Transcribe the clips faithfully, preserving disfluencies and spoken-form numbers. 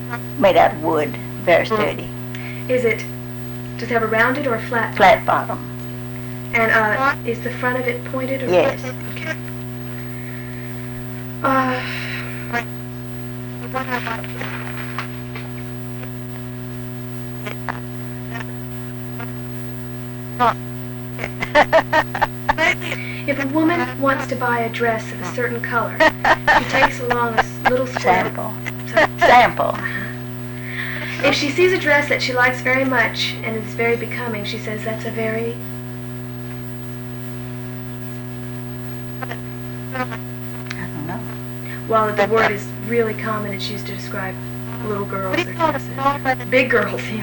Made out of wood, very sturdy. Is it, does it have a rounded or a flat? Flat bottom. And uh, is the front of it pointed? Or Yes. Okay. Uh, if a woman wants to buy a dress of a certain color, she takes along a s- little square. Sample. So- Sample. If she sees a dress that she likes very much and is very becoming, she says that's a very... I don't know. Well, the word is really common. It's used to describe little girls or dresses. Big girls, even.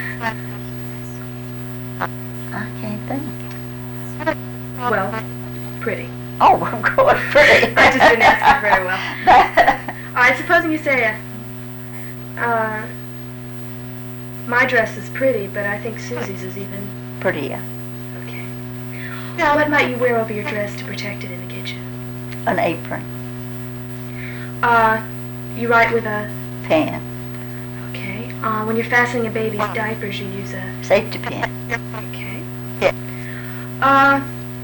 I can't think. Well, pretty. Oh, I'm going pretty. I just didn't ask you very well. All right, supposing you say, uh, uh, my dress is pretty, but I think Susie's is even... Prettier. Okay. What might you wear over your dress to protect it in the kitchen? An apron. Uh, you write with a... Pen. Okay. Uh, when you're fastening a baby's diapers, you use a... Safety pin. Okay. Yeah. Uh,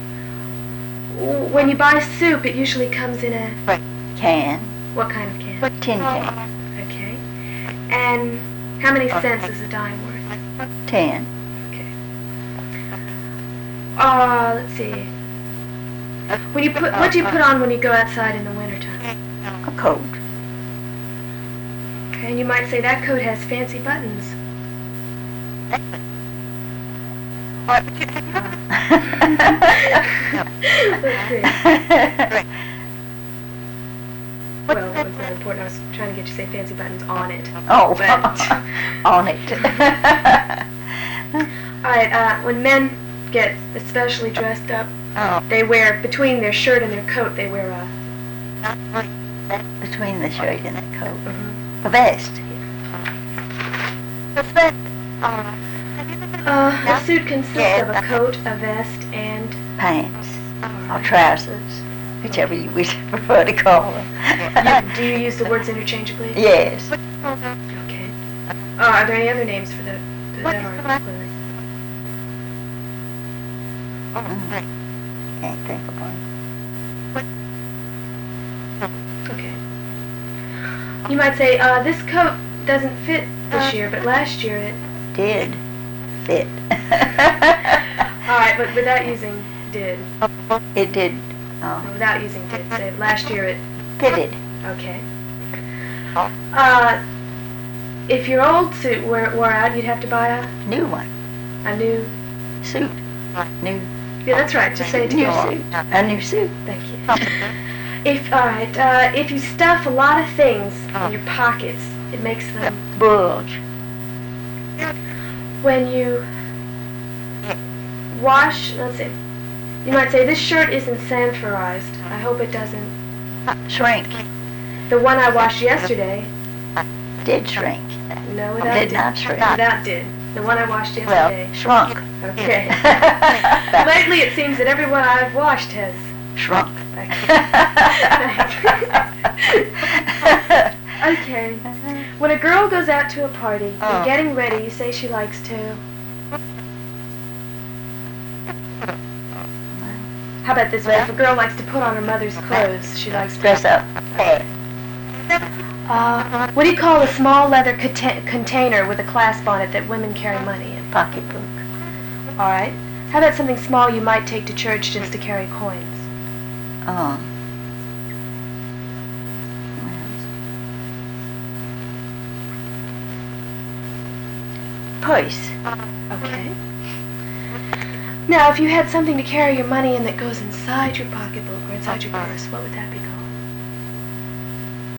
w- when you buy soup, it usually comes in a... Can. What kind of can? Tin can. Okay. And how many cents is a dime worth? Ten. Okay. Uh, let's see. When you put, what do you put on when you go outside in the wintertime? A coat. Okay, and you might say that coat has fancy buttons. Let's see. Well, that was not important. I was trying to get you to say fancy buttons on it. Oh, But- on it. Alright, uh, when men get especially dressed up, Oh, they wear, between their shirt and their coat, they wear a... between the shirt and the coat. Mhm. A vest. Uh, a suit consists of a coat, a vest, and... Pants. Or trousers. Whichever you would prefer to call them. You, do you use the words interchangeably? Yes. Okay. Uh, are there any other names for the, for that article? Mm. Can't think of one. Okay. You might say, uh, this coat doesn't fit this year, but last year it... Did fit. Alright, but without using did. It did. No, Oh, without using did. Say, last year it... fitted. Okay. Uh, if your old suit wore, wore out, you'd have to buy a, New one. a new... Suit. New. Yeah, that's right. Just say it New together. suit. A new suit. Thank you. If, alright, uh, if you stuff a lot of things in your pockets, it makes them... Bulge. When you wash, let's see, you might say, this shirt isn't sanforized. I hope it doesn't... Shrink. The one I washed yesterday, Did shrink. no, without Did not shrink. Without did. The one I washed Well, yesterday. shrunk. Okay. Lately it seems that everyone I've washed has... Shrunk. Okay. When a girl goes out to a party, Oh. and getting ready, you say she likes to... How about this way? If a girl likes to put on her mother's clothes, she likes to... Dress up. Uh, what do you call a small leather conta- container with a clasp on it that women carry money in? Pocketbook. All right. How about something small you might take to church just to carry coins? Oh. Purse. Okay. Now, if you had something to carry your money in that goes inside your pocketbook or inside your purse, what would that be called?